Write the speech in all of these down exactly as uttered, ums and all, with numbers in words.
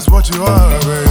That's what you are, baby.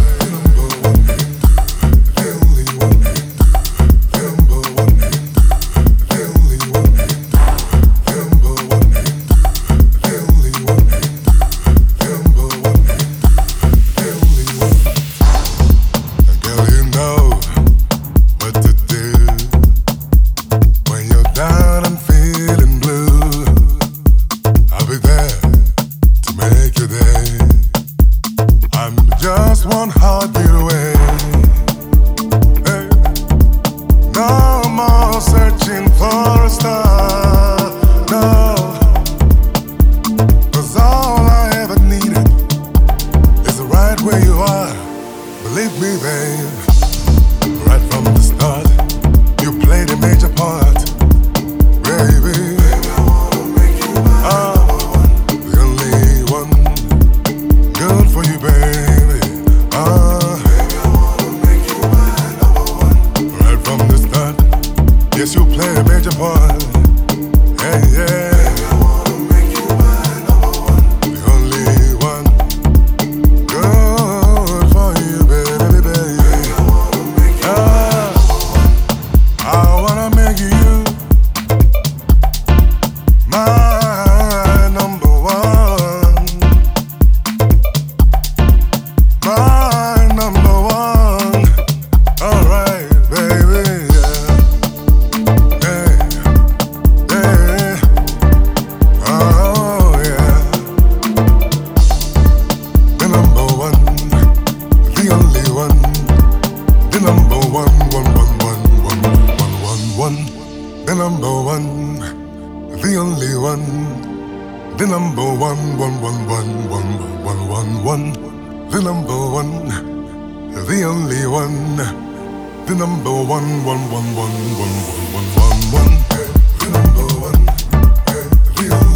Just one heartbeat away. Hey. No more searching for a star. No, 'cause all I ever needed is right where you are. Believe me, babe. Right from the start, you played a major part, baby. Baby, I wanna make you mine. Oh, the only one good for you, babe. Yes, you play a major part. Hey, yeah. Baby, I wanna make you my number one. The only one good for you, baby, baby. Baby, I wanna make you ah, my I wanna make you my number one. My number one. All right, baby. The number one, one, one, one, one, one, one, one. The number one, the only one. The number one, one, one, one, one, one, one, one. The number one, the only one. The number one, one, one, one, one, one, one, one, one. The number one, the only